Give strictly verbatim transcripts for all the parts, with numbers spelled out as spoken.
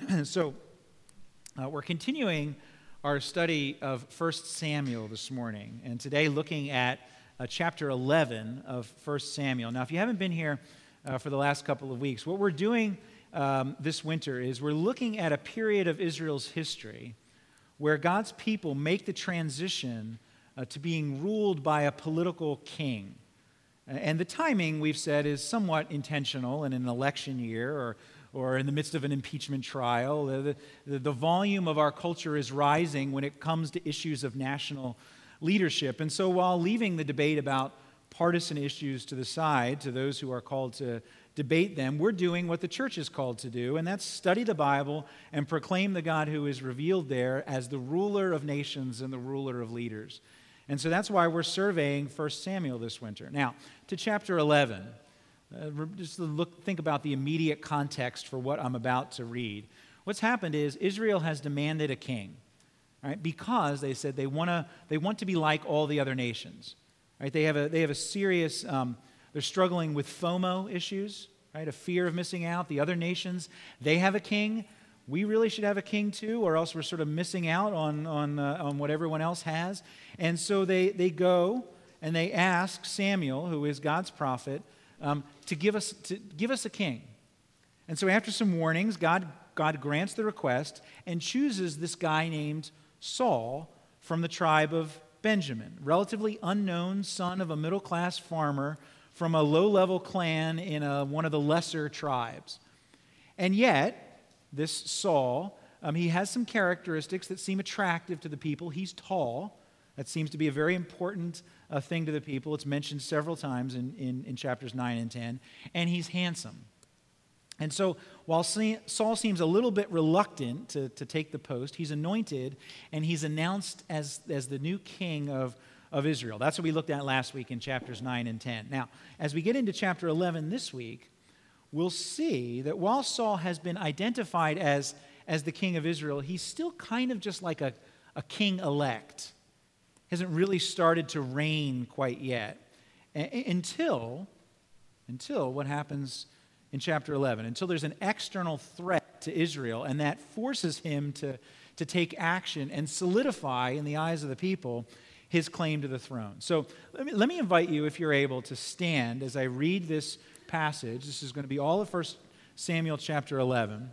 So uh, we're continuing our study of First Samuel this morning, and today looking at uh, chapter eleven of First Samuel. Now, if you haven't been here uh, for the last couple of weeks, what we're doing um, this winter is we're looking at a period of Israel's history where God's people make the transition uh, to being ruled by a political king. And the timing, we've said, is somewhat intentional in an election year or or in the midst of an impeachment trial. The, the, the volume of our culture is rising when it comes to issues of national leadership. And so while leaving the debate about partisan issues to the side, to those who are called to debate them, we're doing what the church is called to do, and that's study the Bible and proclaim the God who is revealed there as the ruler of nations and the ruler of leaders. And so that's why we're surveying First Samuel this winter. Now, to chapter eleven. Uh, just to look, think about the immediate context for what I'm about to read. What's happened is Israel has demanded a king, right? Because they said they want to they want to be like all the other nations, right? They have a they have a serious um, they're struggling with FOMO issues, right? A fear of missing out. The other nations, they have a king. We really should have a king too, or else we're sort of missing out on on uh, on what everyone else has. And so they they go and they ask Samuel, who is God's prophet, Um, to give us to give us a king. And so after some warnings, God, God grants the request and chooses this guy named Saul from the tribe of Benjamin, relatively unknown son of a middle-class farmer from a low-level clan in a, one of the lesser tribes. And yet, this Saul, um, he has some characteristics that seem attractive to the people. He's tall. That seems to be a very important uh, thing to the people. It's mentioned several times in, in, in chapters nine and ten. And he's handsome. And so while Saul seems a little bit reluctant to, to take the post, he's anointed and he's announced as, as the new king of, of Israel. That's what we looked at last week in chapters nine and ten. Now, as we get into chapter eleven this week, we'll see that while Saul has been identified as, as the king of Israel, he's still kind of just like a, a king-elect. Hasn't really started to reign quite yet a- until, until what happens in chapter eleven, until there's an external threat to Israel, and that forces him to, to take action and solidify in the eyes of the people his claim to the throne. So let me, let me invite you, if you're able, to stand as I read this passage. This is going to be all of First Samuel chapter eleven.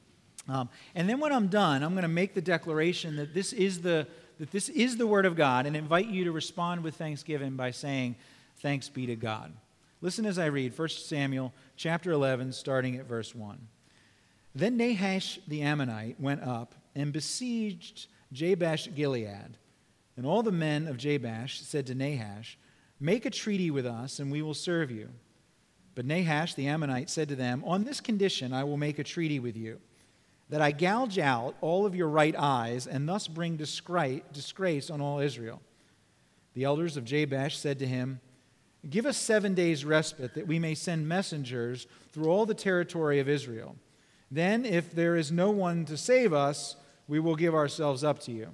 Um, and then when I'm done, I'm going to make the declaration that this is the that this is the Word of God, and invite you to respond with thanksgiving by saying, "Thanks be to God." Listen as I read First Samuel chapter eleven, starting at verse one. Then Nahash the Ammonite went up and besieged Jabesh Gilead. And all the men of Jabesh said to Nahash, "Make a treaty with us, and we will serve you." But Nahash the Ammonite said to them, "On this condition I will make a treaty with you, that I gouge out all of your right eyes and thus bring disgrace on all Israel." The elders of Jabesh said to him, "Give us seven days' respite that we may send messengers through all the territory of Israel. Then, if there is no one to save us, we will give ourselves up to you."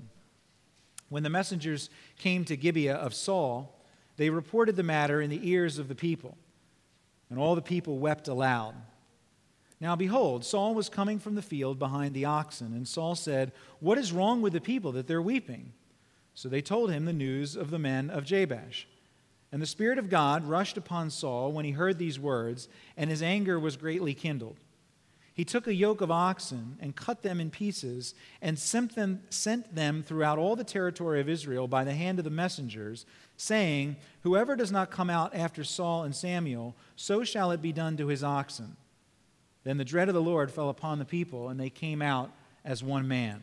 When the messengers came to Gibeah of Saul, they reported the matter in the ears of the people, and all the people wept aloud. Now behold, Saul was coming from the field behind the oxen, and Saul said, "What is wrong with the people that they're weeping?" So they told him the news of the men of Jabesh. And the Spirit of God rushed upon Saul when he heard these words, and his anger was greatly kindled. He took a yoke of oxen and cut them in pieces, and sent them, sent them throughout all the territory of Israel by the hand of the messengers, saying, "Whoever does not come out after Saul and Samuel, so shall it be done to his oxen." Then the dread of the Lord fell upon the people, and they came out as one man.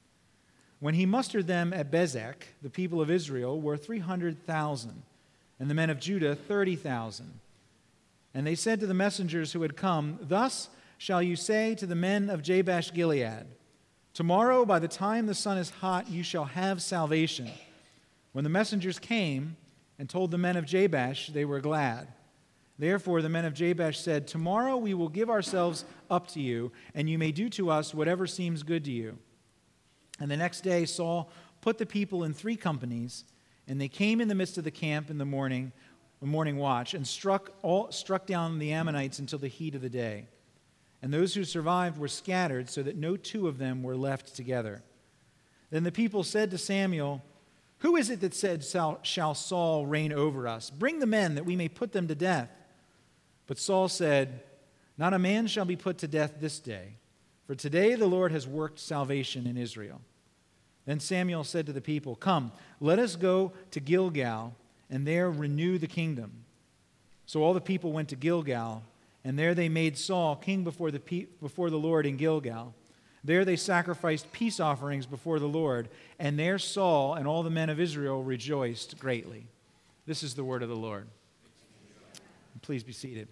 When he mustered them at Bezek, the people of Israel were three hundred thousand, and the men of Judah thirty thousand. And they said to the messengers who had come, "Thus shall you say to the men of Jabesh Gilead, tomorrow by the time the sun is hot you shall have salvation." When the messengers came and told the men of Jabesh, they were glad. Therefore the men of Jabesh said, "Tomorrow we will give ourselves up to you, and you may do to us whatever seems good to you." And the next day Saul put the people in three companies, and they came in the midst of the camp in the morning, the morning watch, and struck all struck down the Ammonites until the heat of the day. and those who survived were scattered so that no two of them were left together. Then the people said to Samuel, "Who is it that said, shall Saul reign over us? Bring the men that we may put them to death." But Saul said, "Not a man shall be put to death this day, for today the Lord has worked salvation in Israel." Then Samuel said to the people, "Come, let us go to Gilgal, and there renew the kingdom." So all the people went to Gilgal, and there they made Saul king before the, pe- before the Lord in Gilgal. There they sacrificed peace offerings before the Lord, and there Saul and all the men of Israel rejoiced greatly. This is the word of the Lord. Please be seated.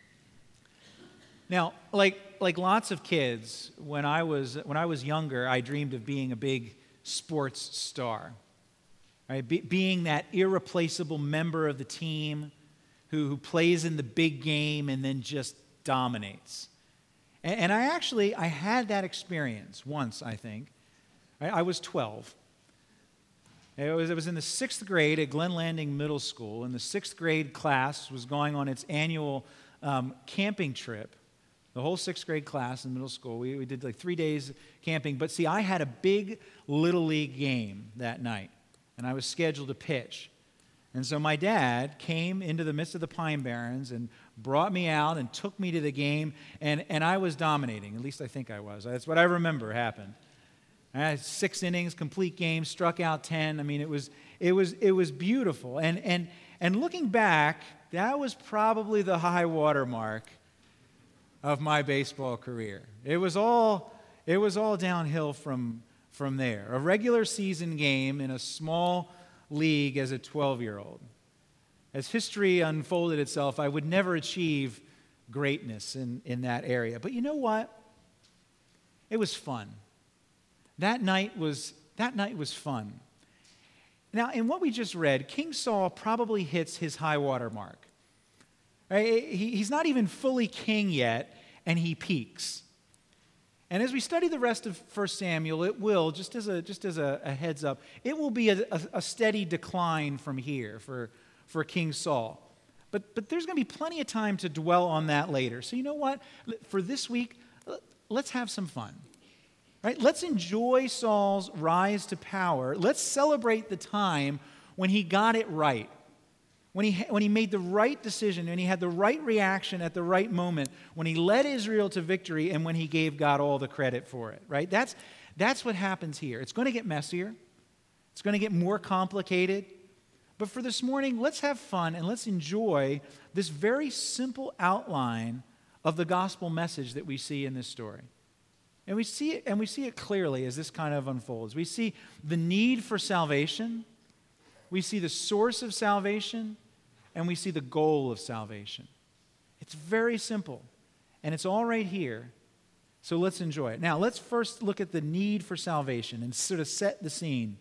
Now, like like lots of kids, when I was when I was younger, I dreamed of being a big sports star, right? Be, being that irreplaceable member of the team who, who plays in the big game and then just dominates. And, and I actually I had that experience once. I think I, I was twelve. It was, it was in the sixth grade at Glen Landing Middle School, and the sixth grade class was going on its annual um, camping trip. The whole sixth grade class in middle school, we, we did like three days camping. But see, I had a big Little League game that night, and I was scheduled to pitch. And so my dad came into the midst of the Pine Barrens and brought me out and took me to the game, and, and I was dominating. At least I think I was. That's what I remember happened. I had six innings, complete game, struck out ten. I mean, it was it was it was beautiful. And and and looking back, that was probably the high water mark of my baseball career. It was all it was all downhill from from there. A regular season game in a small league as a twelve-year-old. As history unfolded itself, I would never achieve greatness in, in that area. But you know what? It was fun. That night was that night was fun. Now, in what we just read, King Saul probably hits his high water mark. Right? He, he's not even fully king yet, and he peaks. And as we study the rest of First Samuel, it will, just as a just as a, a heads up, it will be a, a, a steady decline from here for, for King Saul. But but there's going to be plenty of time to dwell on that later. So you know what? For this week, let's have some fun. Right? Let's enjoy Saul's rise to power. Let's celebrate the time when he got it right. When he, when he made the right decision, when he had the right reaction at the right moment, when he led Israel to victory, and when he gave God all the credit for it. Right? That's, that's what happens here. It's going to get messier. It's going to get more complicated. But for this morning, let's have fun and let's enjoy this very simple outline of the gospel message that we see in this story. And we see it, and we see it clearly as this kind of unfolds. We see the need for salvation, we see the source of salvation, and we see the goal of salvation. It's very simple, and it's all right here. So let's enjoy it. Now, let's first look at the need for salvation and sort of set the scene.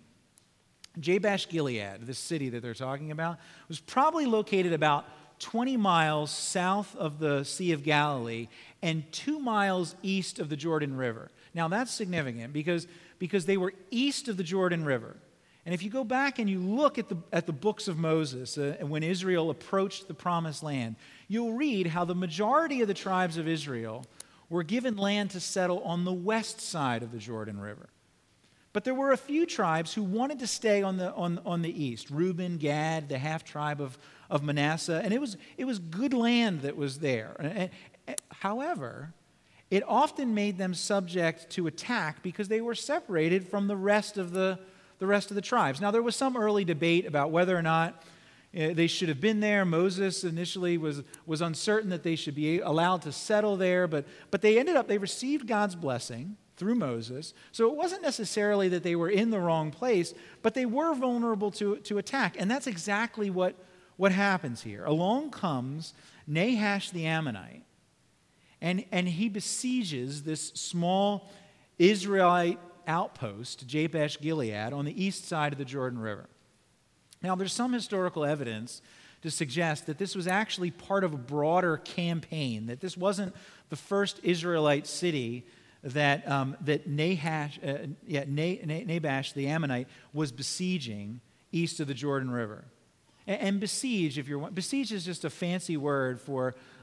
Jabesh Gilead, this city that they're talking about, was probably located about twenty miles south of the Sea of Galilee and two miles east of the Jordan River. Now that's significant because, because they were east of the Jordan River. And if you go back and you look at the, at the books of Moses, uh, when Israel approached the Promised Land, you'll read how the majority of the tribes of Israel were given land to settle on the west side of the Jordan River. But there were a few tribes who wanted to stay on the, on, on the east. Reuben, Gad, the half-tribe of, of Manasseh. And it was, it was good land that was there. And, and, however, it often made them subject to attack because they were separated from the rest of the, the rest of the tribes. Now, there was some early debate about whether or not uh, they should have been there. Moses initially was, was uncertain that they should be allowed to settle there. But, but they ended up, they received God's blessing through Moses. So it wasn't necessarily that they were in the wrong place, but they were vulnerable to, to attack. And that's exactly what, what happens here. Along comes Nahash the Ammonite, and, and he besieges this small Israelite outpost, Jabesh Gilead, on the east side of the Jordan River. Now, there's some historical evidence to suggest that this was actually part of a broader campaign, that this wasn't the first Israelite city that um, that Nahash, uh, yeah, Nabash the Ammonite was besieging east of the Jordan River. And, and besiege, if you're besiege is just a fancy word for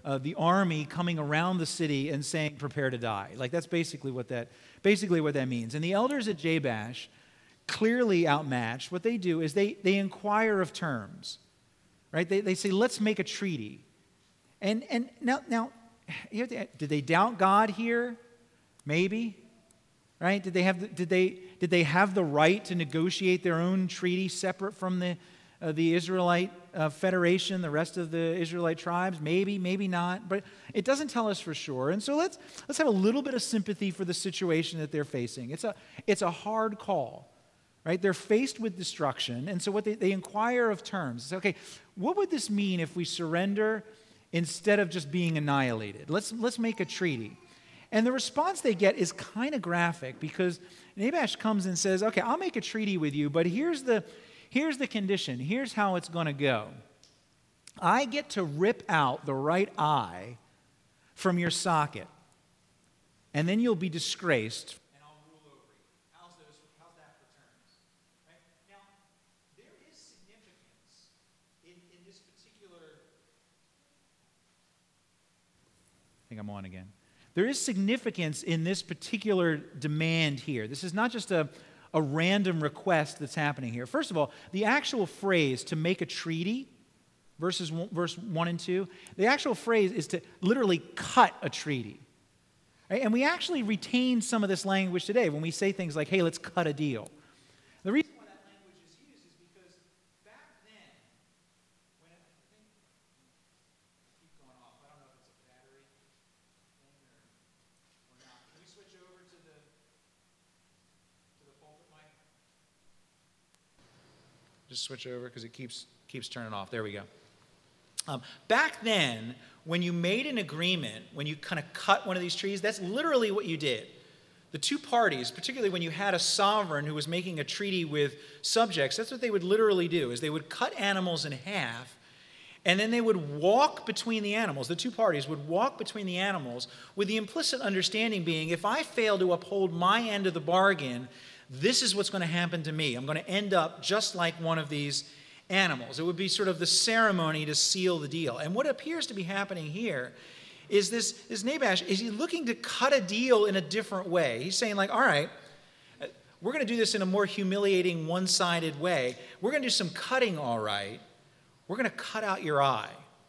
uh, the army coming around the city and saying, prepare to die. Like that's basically what that, basically what that means. And the elders at Jabesh, clearly outmatched, what they do is they, they inquire of terms, right? They, they say, let's make a treaty. And, and now, now you have to, did they doubt God here? Maybe. Right? Did they have did they did they have the right to negotiate their own treaty separate from the uh, the Israelite uh, federation, the rest of the Israelite tribes? Maybe, maybe not. But it doesn't tell us for sure. And so let's let's have a little bit of sympathy for the situation that they're facing. It's a it's a hard call, right? They're faced with destruction, and so what they, they inquire of terms. It's okay. What would this mean if we surrender instead of just being annihilated? Let's let's make a treaty. And the response they get is kind of graphic because Nabash comes and says, okay, I'll make a treaty with you, but here's the, here's the condition. Here's how it's going to go. I get to rip out the right eye from your socket, and then you'll be disgraced. And I'll rule over you. How's, those, how's that for terms? Right? Now, there is significance in, in this particular... I think I'm on again. There is significance in this particular demand here. This is not just a, a random request that's happening here. First of all, the actual phrase to make a treaty, verses one, verse one and two, the actual phrase is to literally cut a treaty. Right? And we actually retain some of this language today when we say things like, hey, let's cut a deal. The reason why that language is used is because back then, when it, I think, keep going off. I don't know if it's a battery. Can we switch over to the to the pulpit mic? Just switch over because it keeps keeps turning off. There we go. Um, back then, when you made an agreement, when you kind of cut one of these trees, that's literally what you did. The two parties, particularly when you had a sovereign who was making a treaty with subjects, that's what they would literally do, is they would cut animals in half. And then they would walk between the animals. The two parties would walk between the animals with the implicit understanding being, if I fail to uphold my end of the bargain, this is what's going to happen to me. I'm going to end up just like one of these animals. It would be sort of the ceremony to seal the deal. And what appears to be happening here is this, this Nabash, is he looking to cut a deal in a different way. He's saying like, all right, we're going to do this in a more humiliating, one-sided way. We're going to do some cutting, all right. We're going to cut out your eye.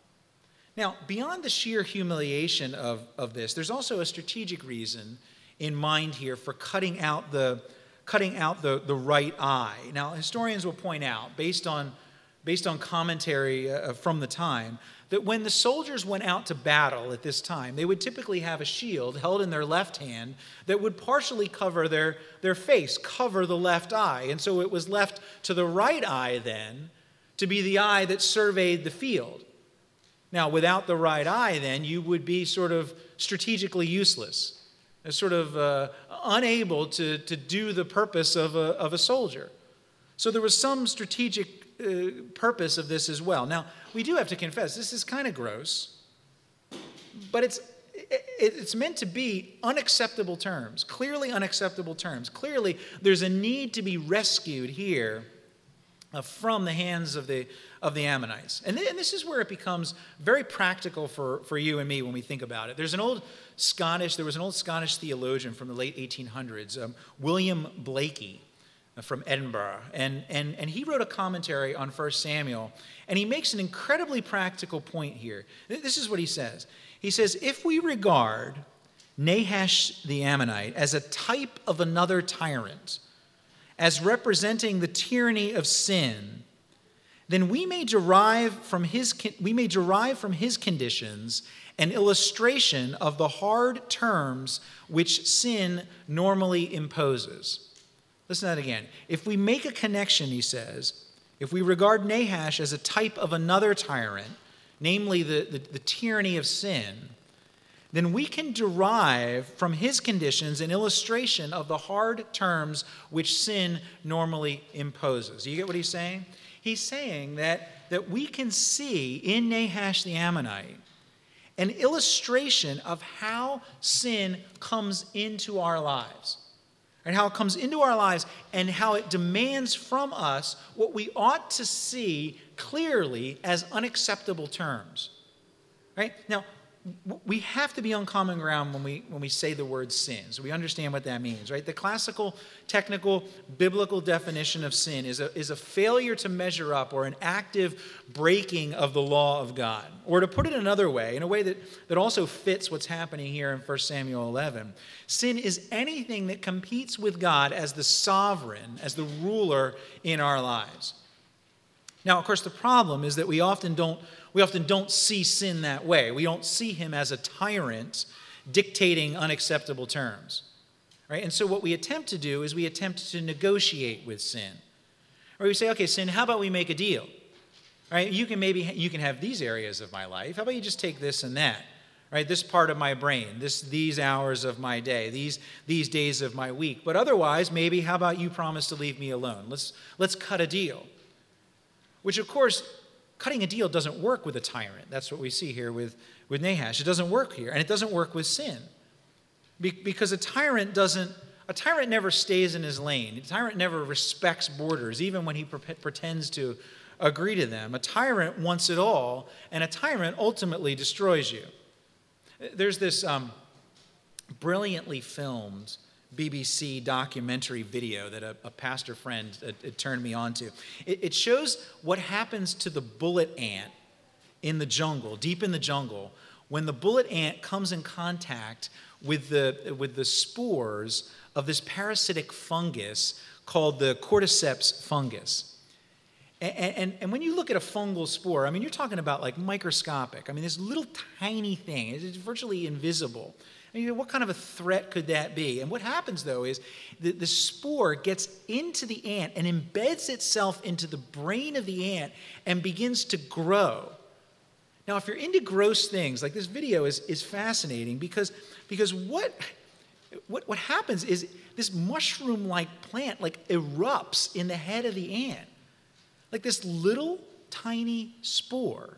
Now, beyond the sheer humiliation of, of this, there's also a strategic reason in mind here for cutting out the, cutting out the, the right eye. Now, historians will point out, based on, based on commentary uh, from the time, that when the soldiers went out to battle at this time, they would typically have a shield held in their left hand that would partially cover their, their face, cover the left eye. And so it was left to the right eye then to be the eye that surveyed the field. Now, without the right eye, then, you would be sort of strategically useless, sort of uh, unable to, to do the purpose of a, of a soldier. So there was some strategic uh, purpose of this as well. Now, we do have to confess, this is kind of gross, but it's, it, it's meant to be unacceptable terms, clearly unacceptable terms. Clearly, there's a need to be rescued here Uh, from the hands of the of the Ammonites. And, th- and this is where it becomes very practical for, for you and me when we think about it. There's an old Scottish, there was an old Scottish theologian from the late eighteen hundreds, um, William Blaikie uh, from Edinburgh. And, and, and he wrote a commentary on First Samuel, and he makes an incredibly practical point here. This is what he says. He says, if we regard Nahash the Ammonite as a type of another tyrant, as representing the tyranny of sin, then we may derive from his we may derive from his conditions an illustration of the hard terms which sin normally imposes. Listen to that again. If we make a connection, he says, if we regard Nahash as a type of another tyrant, namely the, the, the tyranny of sin, then we can derive from his conditions an illustration of the hard terms which sin normally imposes. You get what he's saying? He's saying that, that we can see in Nahash the Ammonite an illustration of how sin comes into our lives, and how it comes into our lives and how it demands from us what we ought to see clearly as unacceptable terms. Right? Now, we have to be on common ground when we when we say the word sin. So we understand what that means, right? The classical, technical, biblical definition of sin is a, is a failure to measure up or an active breaking of the law of God. Or to put it another way, in a way that, that also fits what's happening here in First Samuel eleven, sin is anything that competes with God as the sovereign, as the ruler in our lives. Now, of course, the problem is that we often don't we often don't see sin that way. We don't see him as a tyrant dictating unacceptable terms, right? And so what we attempt to do is we attempt to negotiate with sin. Or we say, okay, sin, how about we make a deal? Right? You can maybe you can have these areas of my life. How about you just take this and that? Right? This part of my brain, this these hours of my day, these these days of my week. But otherwise, maybe how about you promise to leave me alone? Let's let's cut a deal. Which, of course, cutting a deal doesn't work with a tyrant. That's what we see here with, with Nahash. It doesn't work here, and it doesn't work with sin. Be, because a tyrant doesn't, a tyrant never stays in his lane. A tyrant never respects borders, even when he pre- pretends to agree to them. A tyrant wants it all, and a tyrant ultimately destroys you. There's this um, brilliantly filmed B B C documentary video that a, a pastor friend uh, uh, turned me on to. It, it shows what happens to the bullet ant in the jungle, deep in the jungle, when the bullet ant comes in contact with the, with the spores of this parasitic fungus called the cordyceps fungus. And, and, and when you look at a fungal spore, I mean, you're talking about like microscopic. I mean, this little tiny thing, it's virtually invisible. And you know, what kind of a threat could that be? And what happens, though, is the, the spore gets into the ant and embeds itself into the brain of the ant and begins to grow. Now, if you're into gross things, like this video is, is fascinating because, because what, what, what happens is this mushroom-like plant like erupts in the head of the ant. Like this little tiny spore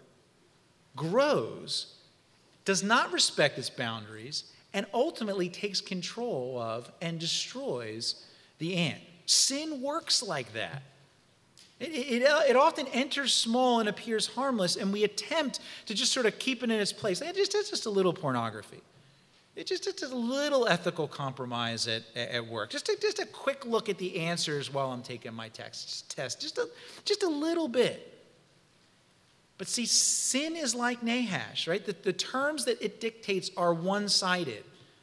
grows, does not respect its boundaries, and ultimately takes control of and destroys the ant. Sin works like that. It, it, it often enters small and appears harmless, and we attempt to just sort of keep it in its place. It's just, it's just a little pornography. It's just, it's a little ethical compromise at, at work. Just a, just a quick look at the answers while I'm taking my text test. Just a, just a little bit. But see, sin is like Nahash, right? The, the terms that it dictates are one-sided.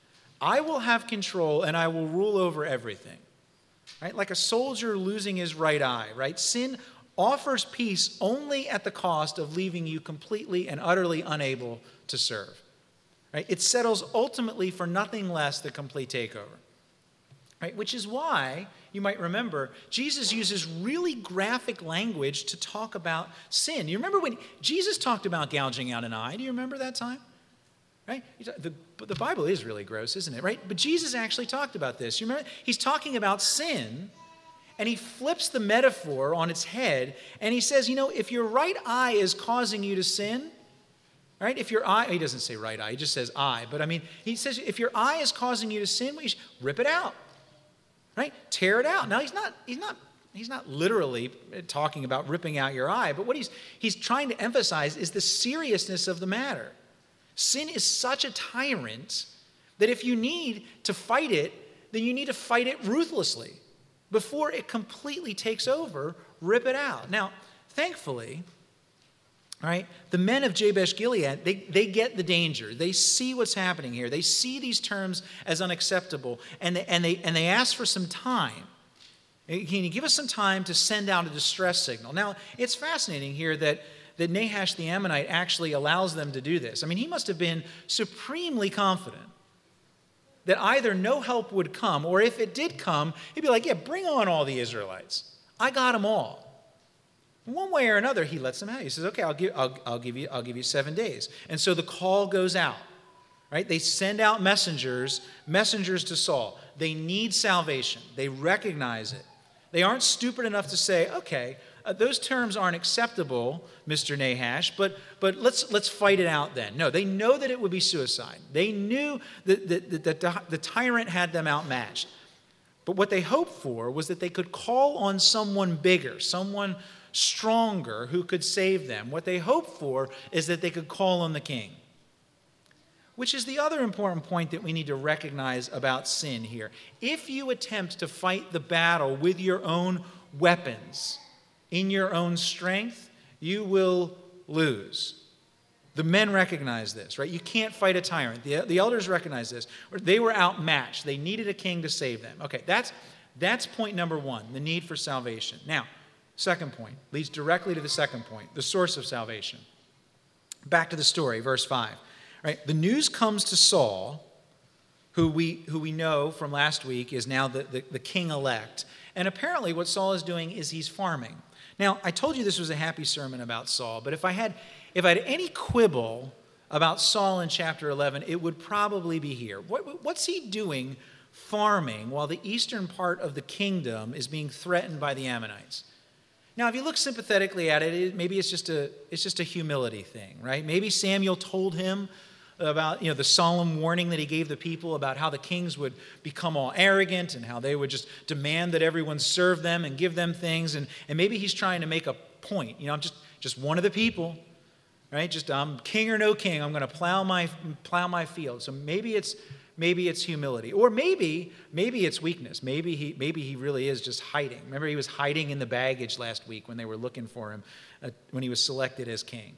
I will have control and I will rule over everything, right? Like a soldier losing his right eye, right? Sin offers peace only at the cost of leaving you completely and utterly unable to serve, right? It settles ultimately for nothing less than complete takeover, right? Which is why, you might remember, Jesus uses really graphic language to talk about sin. You remember when Jesus talked about gouging out an eye? Do you remember that time? Right? The, the Bible is really gross, isn't it? Right? But Jesus actually talked about this. You remember? He's talking about sin, and he flips the metaphor on its head, and he says, you know, if your right eye is causing you to sin, right? If your eye, he doesn't say right eye, he just says eye. But I mean, he says, if your eye is causing you to sin, well, you should rip it out. Right? Tear it out. Now, he's not, he's not, he's not literally talking about ripping out your eye, but what he's, he's trying to emphasize is the seriousness of the matter. Sin is such a tyrant that if you need to fight it, then you need to fight it ruthlessly. Before it completely takes over, rip it out. Now, thankfully, all right, the men of Jabesh Gilead, they, they get the danger. They see what's happening here. They see these terms as unacceptable, and they, and they, and they ask for some time. Can you give us some time to send out a distress signal? Now, it's fascinating here that, that Nahash the Ammonite actually allows them to do this. I mean, he must have been supremely confident that either no help would come, or if it did come, he'd be like, yeah, bring on all the Israelites. I got them all. One way or another, he lets them out. He says, okay, I'll give, I'll, I'll give you, I'll give you seven days. And so the call goes out, right? They send out messengers, messengers to Saul. They need salvation. They recognize it. They aren't stupid enough to say, okay, uh, those terms aren't acceptable, Mister Nahash, but, but let's, let's fight it out then. No, they know that it would be suicide. They knew that, that, that, that the tyrant had them outmatched. But what they hoped for was that they could call on someone bigger, someone stronger who could save them. What they hoped for is that they could call on the king. which is the other important point that we need to recognize about sin here. If you attempt to fight the battle with your own weapons, in your own strength, you will lose. The men recognize this, right? You can't fight a tyrant. The, the elders recognize this. They were outmatched. They needed a king to save them. Okay, that's, that's point number one, the need for salvation. Now, second point leads directly to the second point, the source of salvation. Back to the story, verse five. Right? The news comes to Saul, who we, who we know from last week is now the, the, the king-elect. And apparently what Saul is doing is he's farming. Now, I told you this was a happy sermon about Saul, but if I had, if I had any quibble about Saul in chapter eleven, it would probably be here. What, what's he doing farming while the eastern part of the kingdom is being threatened by the Ammonites? Now, if you look sympathetically at it, it maybe it's just a it's just a humility thing, right? Maybe Samuel told him about, you know, the solemn warning that he gave the people about how the kings would become all arrogant and how they would just demand that everyone serve them and give them things. And, and maybe he's trying to make a point. You know, I'm just, just one of the people, right? Just I'm king or no king. I'm going to plow my plow my field. So maybe it's maybe it's humility, or maybe maybe it's weakness. Maybe he maybe he really is just hiding. Remember, he was hiding in the baggage last week when they were looking for him uh, when he was selected as king.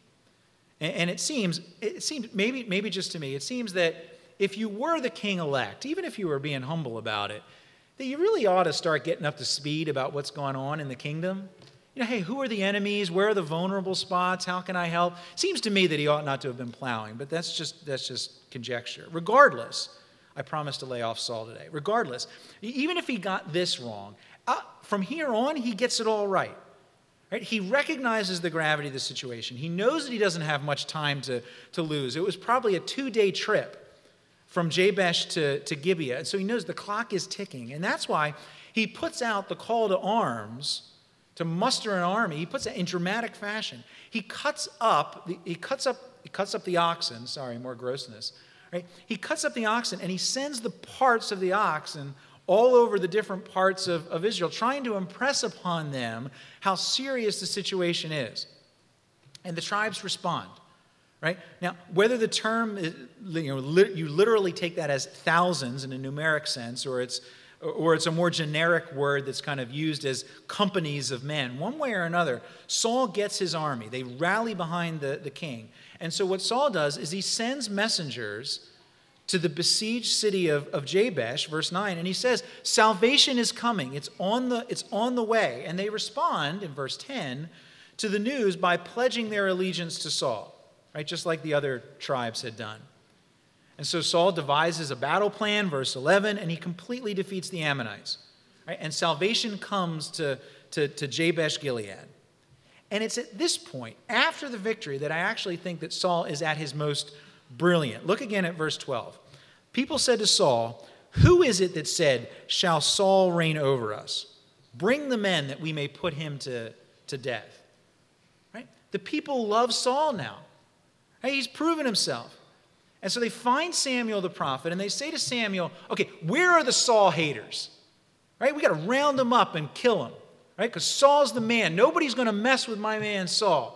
And it seems, it seems maybe, maybe just to me, it seems that if you were the king-elect, even if you were being humble about it, that you really ought to start getting up to speed about what's going on in the kingdom. You know, hey, who are the enemies? Where are the vulnerable spots? How can I help? Seems to me that he ought not to have been plowing, but that's just that's just conjecture. Regardless, I promise to lay off Saul today. Regardless, even if he got this wrong, uh, from here on, he gets it all right. Right? He recognizes the gravity of the situation. He knows that he doesn't have much time to, to lose. It was probably a two-day trip from Jabesh to, to Gibeah. And so he knows the clock is ticking. And that's why he puts out the call to arms, to muster an army. He puts it in dramatic fashion. He cuts up, the, he cuts up, he cuts up the oxen. Sorry, more grossness. Right? He cuts up the oxen and he sends the parts of the oxen all over the different parts of, of Israel, trying to impress upon them how serious the situation is. And the tribes respond, right? Now, whether the term, is, you know, li- you literally take that as thousands in a numeric sense, or it's, or it's a more generic word that's kind of used as companies of men, one way or another, Saul gets his army. They rally behind the, the king. And so what Saul does is he sends messengers to the besieged city of, of Jabesh, verse nine, and he says, salvation is coming. It's on the, it's on the way. And they respond, in verse ten, to the news by pledging their allegiance to Saul, right? Just like the other tribes had done. And so Saul devises a battle plan, verse eleven, and he completely defeats the Ammonites. Right? And salvation comes to, to, to Jabesh Gilead. And it's at this point, after the victory, that I actually think that Saul is at his most brilliant. Look again at verse twelve. People said to Saul, who is it that said, shall Saul reign over us? Bring the men that we may put him to, to death. Right? The people love Saul now. Right? He's proven himself. And so they find Samuel the prophet and they say to Samuel, okay, where are the Saul haters? Right? We got to round them up and kill them. Right? Because Saul's the man. Nobody's going to mess with my man Saul.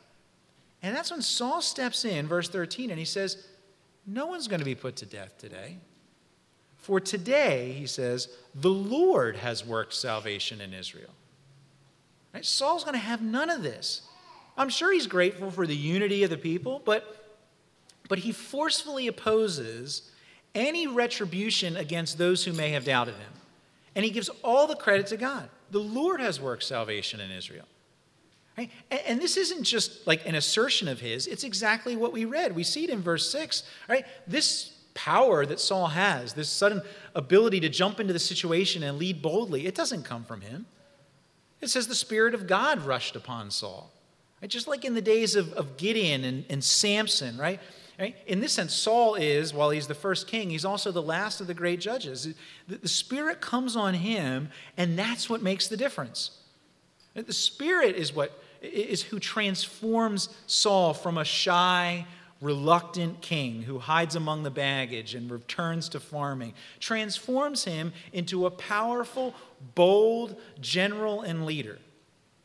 And that's when Saul steps in, verse thirteen, and he says, no one's going to be put to death today. For today, he says, the Lord has worked salvation in Israel. Right? Saul's going to have none of this. I'm sure he's grateful for the unity of the people, but, but he forcefully opposes any retribution against those who may have doubted him. And he gives all the credit to God. The Lord has worked salvation in Israel. Right? And this isn't just like an assertion of his. It's exactly what we read. We see it in verse six. Right? This power that Saul has, this sudden ability to jump into the situation and lead boldly, it doesn't come from him. It says the Spirit of God rushed upon Saul. Right? Just like in the days of, of Gideon and, and Samson. Right? Right? In this sense, Saul is, while he's the first king, he's also the last of the great judges. The, the Spirit comes on him, and that's what makes the difference. The Spirit is what is who transforms Saul from a shy, reluctant king who hides among the baggage and returns to farming, transforms him into a powerful, bold general and leader.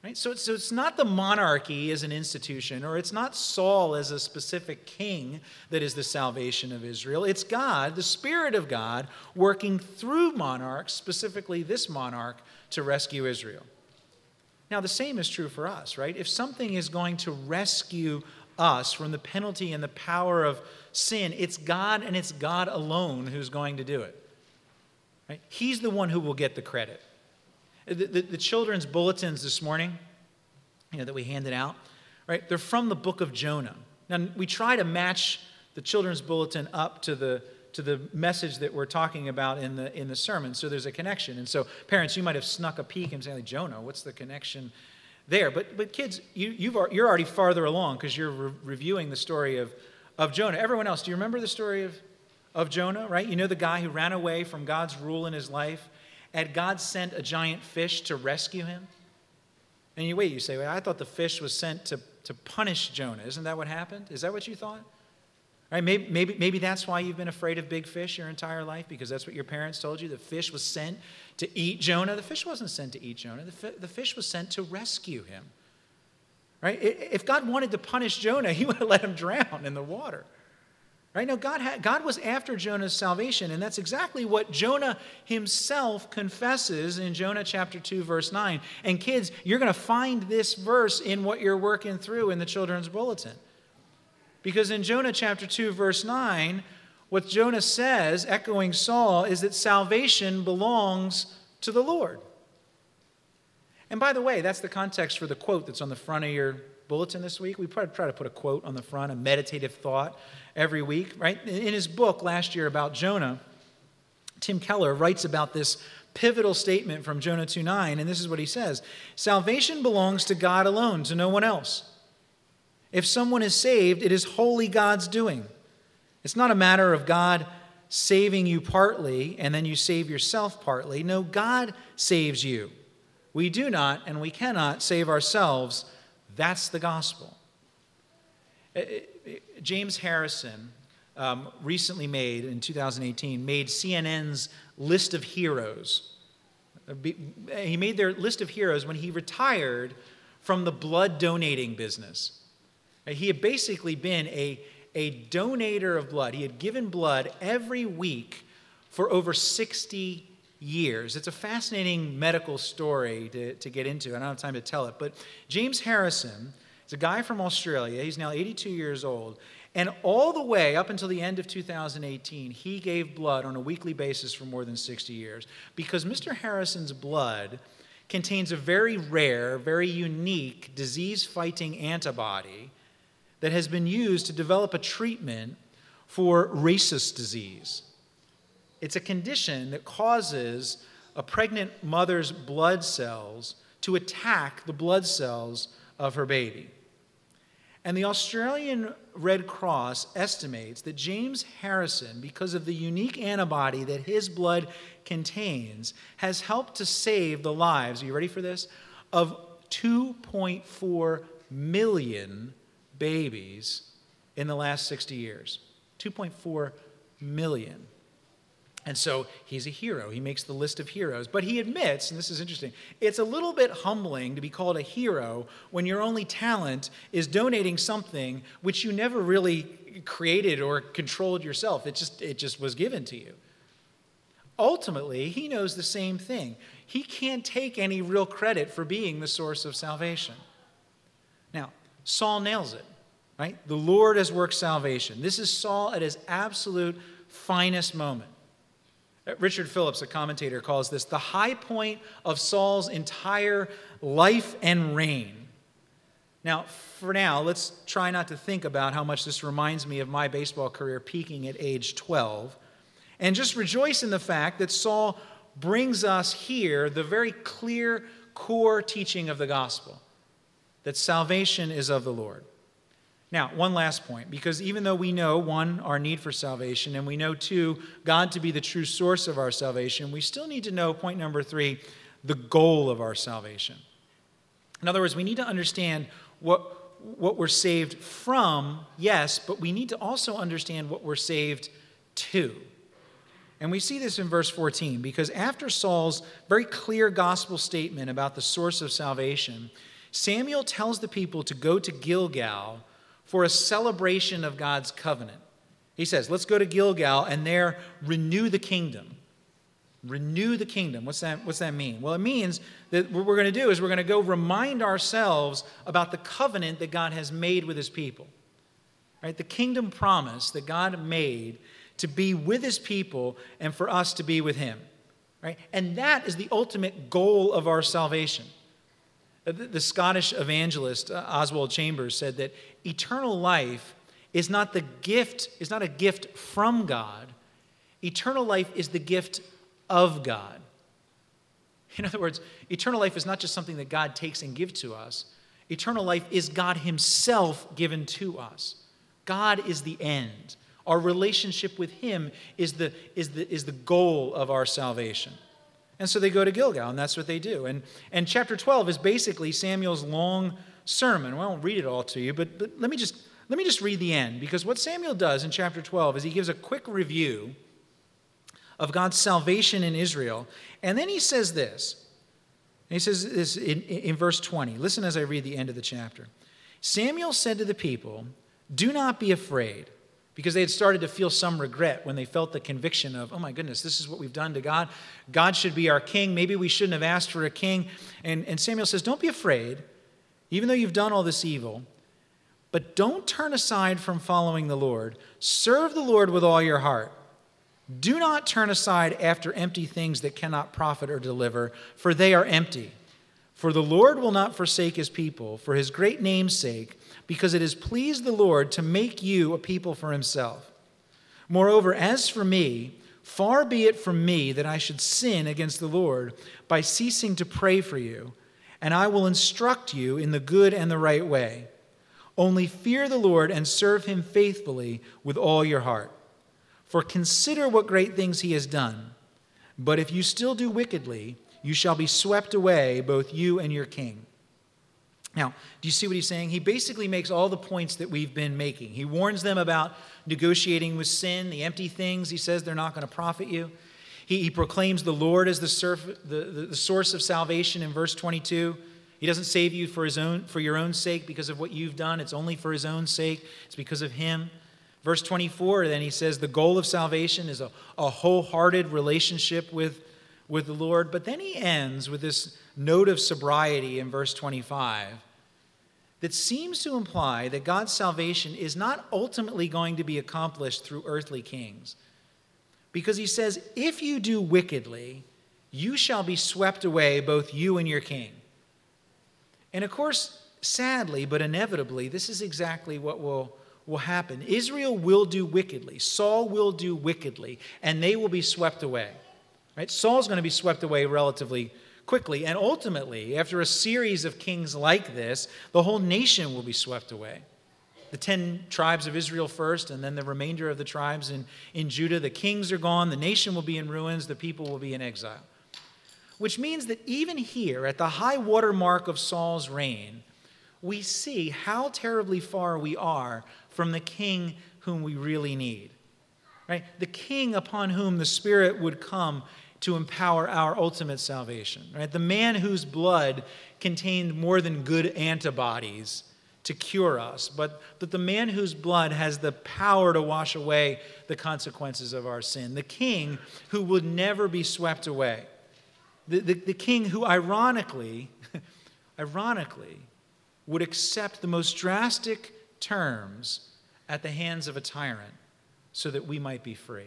Right? So, so it's not the monarchy as an institution, or it's not Saul as a specific king that is the salvation of Israel. It's God, the Spirit of God, working through monarchs, specifically this monarch, to rescue Israel. Now, the same is true for us, right? If something is going to rescue us from the penalty and the power of sin, it's God and it's God alone who's going to do it. Right? He's the one who will get the credit. The, the, the children's bulletins this morning, you know, that we handed out, right? They're from the book of Jonah. Now, we try to match the children's bulletin up to the to the message that we're talking about in the in the sermon, so there's a connection. And so, parents, you might have snuck a peek and saying, like, Jonah, what's the connection there? But but kids, you you've you're already farther along because you're re- reviewing the story of of Jonah. Everyone else, do you remember the story of of Jonah? Right? You know the guy who ran away from God's rule in his life. Had God sent a giant fish to rescue him? And you wait, you say, well, I thought the fish was sent to, to punish Jonah. Isn't that what happened? Is that what you thought? Right? Maybe, maybe, maybe that's why you've been afraid of big fish your entire life, because that's what your parents told you. The fish was sent to eat Jonah. The fish wasn't sent to eat Jonah. The, fi- the fish was sent to rescue him. Right? If God wanted to punish Jonah, he would have let him drown in the water. Right? No, God, had, God was after Jonah's salvation, and that's exactly what Jonah himself confesses in Jonah chapter two, verse nine. And kids, you're going to find this verse in what you're working through in the children's bulletin. Because in Jonah chapter two, verse nine, what Jonah says, echoing Saul, is that salvation belongs to the Lord. And by the way, that's the context for the quote that's on the front of your bulletin this week. We try to put a quote on the front, a meditative thought every week, right? In his book last year about Jonah, Tim Keller writes about this pivotal statement from Jonah two nine, and this is what he says: salvation belongs to God alone, to no one else. If someone is saved, it is wholly God's doing. It's not a matter of God saving you partly and then you save yourself partly. No, God saves you. We do not and we cannot save ourselves. That's the gospel. James Harrison um, recently made, in two thousand eighteen, made C N N's list of heroes. He made their list of heroes when he retired from the blood donating business. He had basically been a, a donator of blood. He had given blood every week for over sixty years. It's a fascinating medical story to, to get into. I don't have time to tell it. But James Harrison is a guy from Australia. He's now eighty-two years old. And all the way up until the end of two thousand eighteen, he gave blood on a weekly basis for more than sixty years. Because Mister Harrison's blood contains a very rare, very unique disease-fighting antibody that has been used to develop a treatment for rhesus disease. It's a condition that causes a pregnant mother's blood cells to attack the blood cells of her baby. And the Australian Red Cross estimates that James Harrison, because of the unique antibody that his blood contains, has helped to save the lives, are you ready for this, of two point four million babies in the last sixty years. two point four million. And so he's a hero. He makes the list of heroes. But he admits, and this is interesting, it's a little bit humbling to be called a hero when your only talent is donating something which you never really created or controlled yourself. It just, it just was given to you. Ultimately, he knows the same thing. He can't take any real credit for being the source of salvation. Now, Saul nails it, right? The Lord has worked salvation. This is Saul at his absolute finest moment. Richard Phillips, a commentator, calls this the high point of Saul's entire life and reign. Now, for now, let's try not to think about how much this reminds me of my baseball career peaking at age twelve, and just rejoice in the fact that Saul brings us here the very clear core teaching of the gospel, that salvation is of the Lord. Now, one last point, because even though we know, one, our need for salvation, and we know, two, God to be the true source of our salvation, we still need to know, point number three, the goal of our salvation. In other words, we need to understand what, what we're saved from, yes, but we need to also understand what we're saved to. And we see this in verse fourteen, because after Saul's very clear gospel statement about the source of salvation, Samuel tells the people to go to Gilgal for a celebration of God's covenant. He says, let's go to Gilgal and there renew the kingdom. Renew the kingdom. What's that, what's that mean? Well, it means that what we're going to do is we're going to go remind ourselves about the covenant that God has made with his people. Right? The kingdom promise that God made to be with his people and for us to be with him. Right? And that is the ultimate goal of our salvation. The, the Scottish evangelist uh, Oswald Chambers said that eternal life is not the gift, is not a gift from God. Eternal life is the gift of God. In other words, eternal life is not just something that God takes and gives to us. Eternal life is God himself given to us. God is the end. Our relationship with him is the, is the, is the goal of our salvation. And so they go to Gilgal, and that's what they do. And, and chapter twelve is basically Samuel's long sermon. Well, I won't read it all to you, but, but let me just, let me just read the end, because what Samuel does in chapter twelve is he gives a quick review of God's salvation in Israel, and then he says this. He says this in, in verse twenty. Listen as I read the end of the chapter. Samuel said to the people, "Do not be afraid," because they had started to feel some regret when they felt the conviction of, oh my goodness, this is what we've done to God. God should be our king. Maybe we shouldn't have asked for a king. And, and Samuel says, don't be afraid, even though you've done all this evil, but don't turn aside from following the Lord. Serve the Lord with all your heart. Do not turn aside after empty things that cannot profit or deliver, for they are empty. For the Lord will not forsake his people for his great name's sake, because it has pleased the Lord to make you a people for himself. Moreover, as for me, far be it from me that I should sin against the Lord by ceasing to pray for you, and I will instruct you in the good and the right way. Only fear the Lord and serve him faithfully with all your heart. For consider what great things he has done. But if you still do wickedly, you shall be swept away, both you and your king. Now, do you see what he's saying? He basically makes all the points that we've been making. He warns them about negotiating with sin, the empty things. He says they're not going to profit you. He, he proclaims the Lord as the, surf, the, the, the source of salvation in verse twenty-two. He doesn't save you for his own, for your own sake because of what you've done. It's only for his own sake. It's because of him. Verse twenty-four, then he says the goal of salvation is a, a wholehearted relationship with, with the Lord. But then he ends with this note of sobriety in verse twenty-five that seems to imply that God's salvation is not ultimately going to be accomplished through earthly kings. Because he says, if you do wickedly, you shall be swept away, both you and your king. And of course, sadly, but inevitably, this is exactly what will, will happen. Israel will do wickedly. Saul will do wickedly, and they will be swept away. Right? Saul's going to be swept away relatively quickly, and ultimately, after a series of kings like this, the whole nation will be swept away. The ten tribes of Israel first, and then the remainder of the tribes in, in Judah. The kings are gone, the nation will be in ruins, the people will be in exile. Which means that even here, at the high water mark of Saul's reign, we see how terribly far we are from the king whom we really need. Right? The king upon whom the Spirit would come to empower our ultimate salvation. Right? The man whose blood contained more than good antibodies to cure us, but, but the man whose blood has the power to wash away the consequences of our sin. The king who would never be swept away. The, the, the king who ironically, ironically, would accept the most drastic terms at the hands of a tyrant so that we might be free.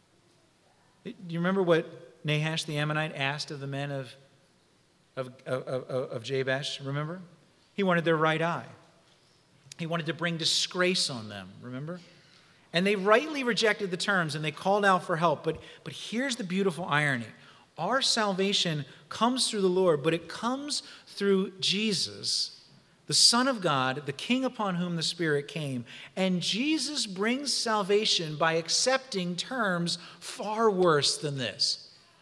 Do you remember what Nahash the Ammonite asked of the men of, of, of, of, of Jabesh? Remember? He wanted their right eye. He wanted to bring disgrace on them, remember? And they rightly rejected the terms and they called out for help. But, but here's the beautiful irony. Our salvation comes through the Lord, but it comes through Jesus, the Son of God, the King upon whom the Spirit came. And Jesus brings salvation by accepting terms far worse than this.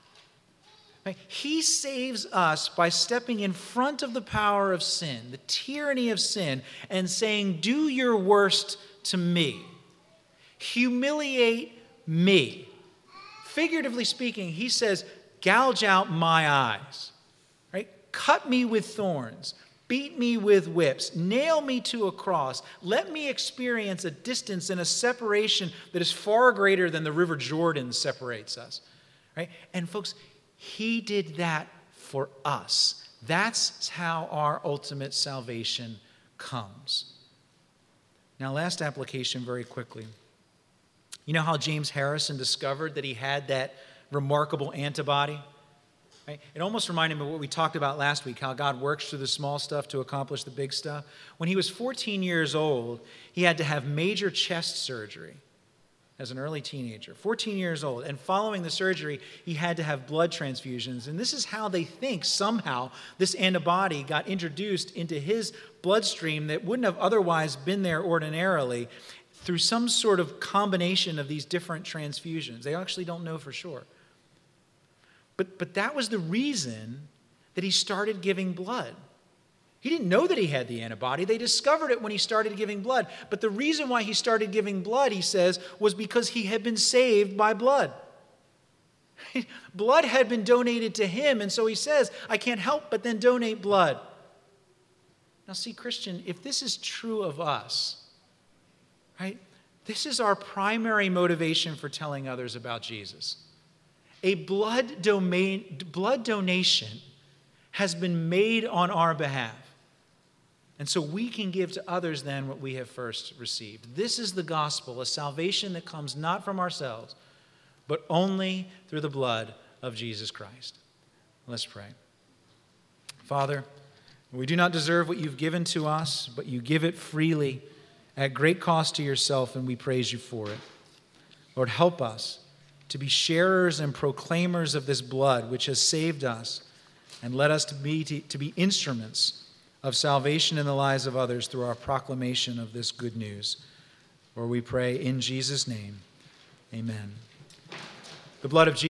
He saves us by stepping in front of the power of sin, the tyranny of sin, and saying, do your worst to me. Humiliate me. Figuratively speaking, he says, gouge out my eyes. Right? Cut me with thorns. Beat me with whips. Nail me to a cross. Let me experience a distance and a separation that is far greater than the River Jordan separates us. Right? And folks, he did that for us. That's how our ultimate salvation comes. Now, last application very quickly. You know how James Harrison discovered that he had that remarkable antibody? Right? It almost reminded me of what we talked about last week, how God works through the small stuff to accomplish the big stuff. When he was fourteen years old, he had to have major chest surgery as an early teenager, fourteen years old. And following the surgery, he had to have blood transfusions. And this is how they think somehow this antibody got introduced into his bloodstream that wouldn't have otherwise been there ordinarily through some sort of combination of these different transfusions. They actually don't know for sure. But, but that was the reason that he started giving blood. He didn't know that he had the antibody. They discovered it when he started giving blood. But the reason why he started giving blood, he says, was because he had been saved by blood. Blood had been donated to him, and so he says, I can't help but then donate blood. Now see, Christian, if this is true of us, right, this is our primary motivation for telling others about Jesus. A blood, domain, blood donation has been made on our behalf. And so we can give to others then what we have first received. This is the gospel, a salvation that comes not from ourselves, but only through the blood of Jesus Christ. Let's pray. Father, we do not deserve what you've given to us, but you give it freely at great cost to yourself, and we praise you for it. Lord, help us to be sharers and proclaimers of this blood which has saved us, and led us to be, to, to be instruments of salvation in the lives of others through our proclamation of this good news. For we pray in Jesus' name, amen. The blood of Jesus